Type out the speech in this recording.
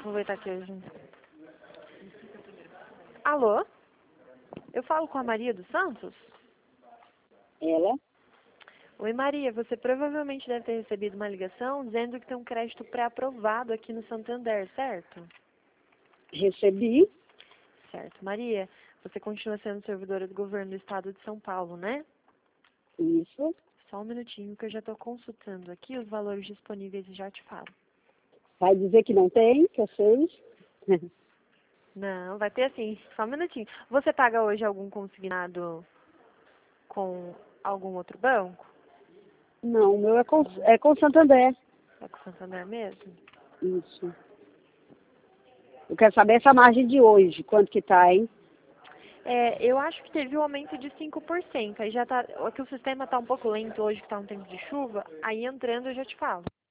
aproveitar aqui hoje. Alô? Eu falo com a Maria dos Santos? Ela? Oi, Maria. Você provavelmente deve ter recebido uma ligação dizendo que tem um crédito pré-aprovado aqui no Santander, certo? Recebi. Certo. Maria, você continua sendo servidora do governo do estado de São Paulo, né? Isso. Só um minutinho que eu já estou consultando aqui os valores disponíveis e já te falo. Vai dizer que não tem, que eu sei. Não, vai ter assim, só um minutinho. Você paga hoje algum consignado com algum outro banco? Não, o meu é com Santander. É com o Santander mesmo? Isso. Eu quero saber essa margem de hoje, quanto que tá, hein? É, eu acho que teve um aumento de 5%. Aí já tá, é que o sistema tá um pouco lento hoje, que tá um tempo de chuva, aí entrando eu já te falo.